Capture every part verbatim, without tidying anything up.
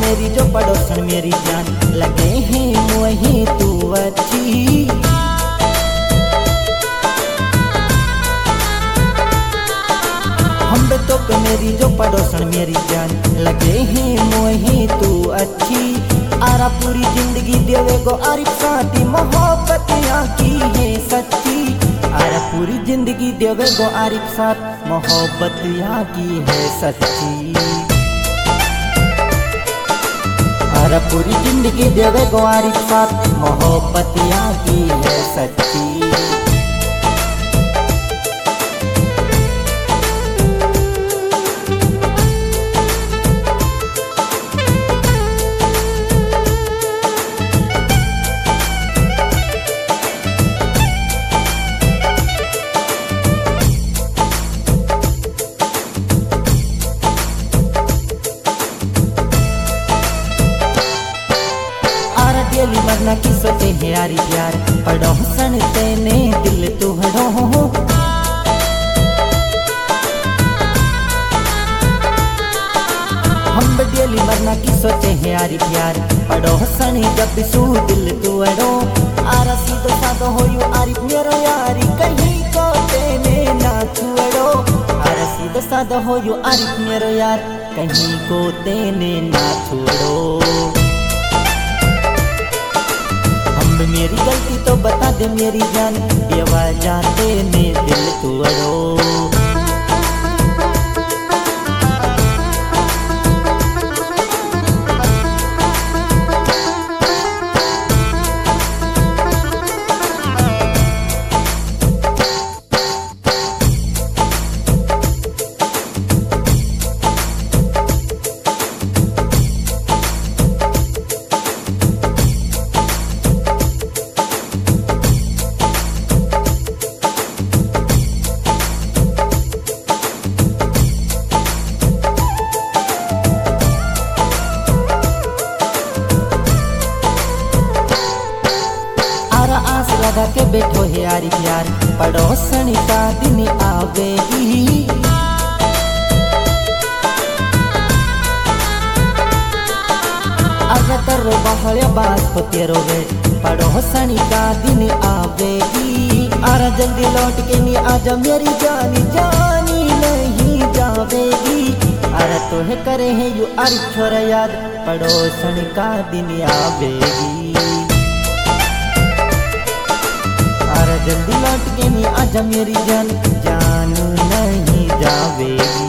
मेरी जो पड़ोसन मेरी जान, लगे हैं वही तू अच्छी। हम तो पे मेरी जो पड़ोसन मेरी जान, लगे हैं वही तू अच्छी। आरा पूरी जिंदगी देवे गो आरिफ साथी, मोहब्बत यहाँ की है सच्ची। आरा पूरी जिंदगी देवे गो आरिफ साथ, मोहब्बत यहाँ की है सच्ची। आरा पूरी जिंदगी देवे गो आरिफ साथ, मोहब्बत यहाँ की है सच्ची। डेली मरना की सोचे है यारी प्यार, पड़ोसन तेने दिल तुहड़ो। हम डेली मरना की सोचे है यारी प्यार, पड़ोसन जब सू दिल तुहड़ो। आरा सीधो साधो हो यू आरिफ मेरो यारी, कहीं को तेने ना छुड़ो। आरा सीधो साधो हो यू आरिफ मेरो यार, कहीं को तेने ना छोड़ो। मेरी गलती तो बता दे मेरी जान, बेवा जाते ने दिल तोड़ो। लगा के बैठो है यारी प्यार, पड़ोसन का दिन आवेगी। अगर करो बहड़े बात को तेरो वे, पड़ोसन का दिन आवेगी। अरे जल्दी लौट के नहीं आजा मेरी जानी, जानी नहीं जावेगी। अरे तुम्हें करे है यू आरिफ छोरा याद, पड़ोसन का दिन आवेगी। जल्दी लौट के नहीं आजा मेरी जान, जान नहीं जावेगी।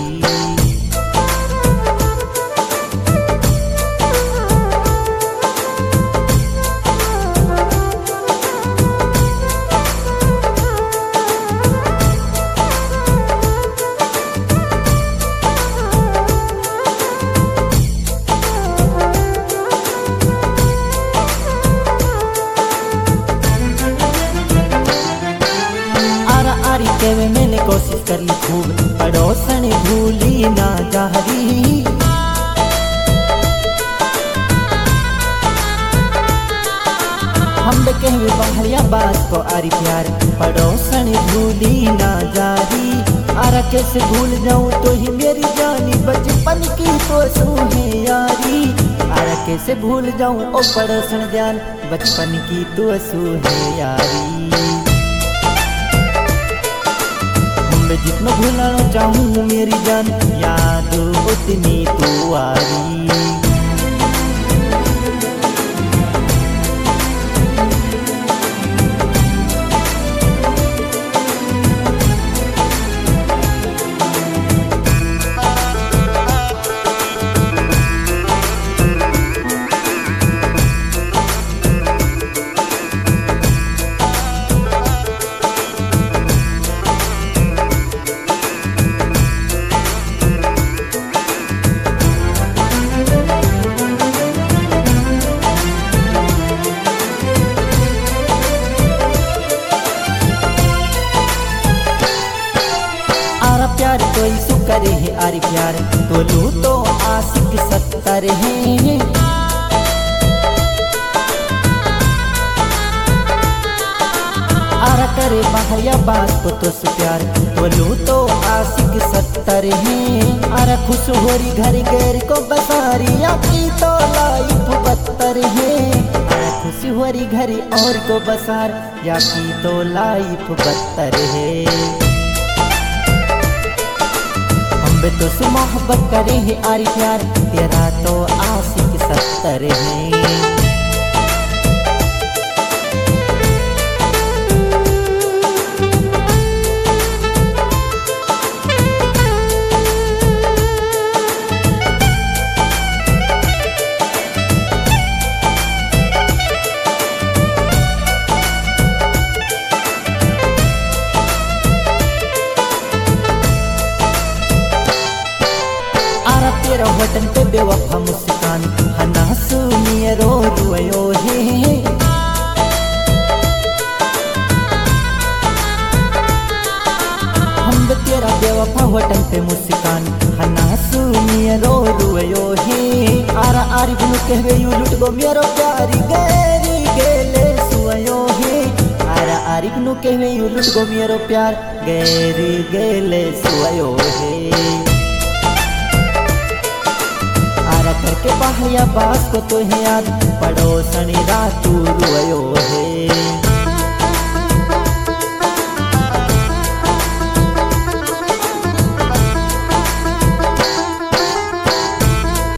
केवे मैंने कोशिश कर ली खूब, पड़ोसन भूली ना जारी। हम कहवे बहरिया बात को आरी प्यार, पड़ोसन भूली ना जारी। आरा कैसे भूल जाऊं तो ही मेरी जानी, बचपन की तो सू है यारी। आरा कैसे भूल जाऊं ओ पड़ोसन जान, बचपन की तो सू है यारी। जितना भुलाना चाहूँ मेरी जान, याद उतनी तू आ रही। प्यार कोई सु करे है आरी प्यार, तो लू तो आशिक सत्तर है। आरा करे बहया बात को तो से प्यार बोलू तो आशिक सत्तर है। अरे खुश होरी घर गैर को बसारी की तो लाइफ बदतर है। अरे खुश होरी घरी और को बसार या की तो लाइफ बदतर है। हम तो से मोहब्बत करे है आरी प्यार तेरा तो आशिक सत्तर है। तेरा वतन पे बेवफा मुस्कान हना सुनिए रो रुयो है। हम तेरा बेवफा वतन पे मुस्कान हना सुनिए रो रुयो है। आरा आरी बुनु कहवे यू लुट गो मेरो प्यारी गैरी गेले सुयो है। आरा आरी बुनु कहवे यू लुट गो मेरो प्यार गैरी गेले सुयो है। करके बहया बास को तो है याद पड़ोसनी रातू रुयो है।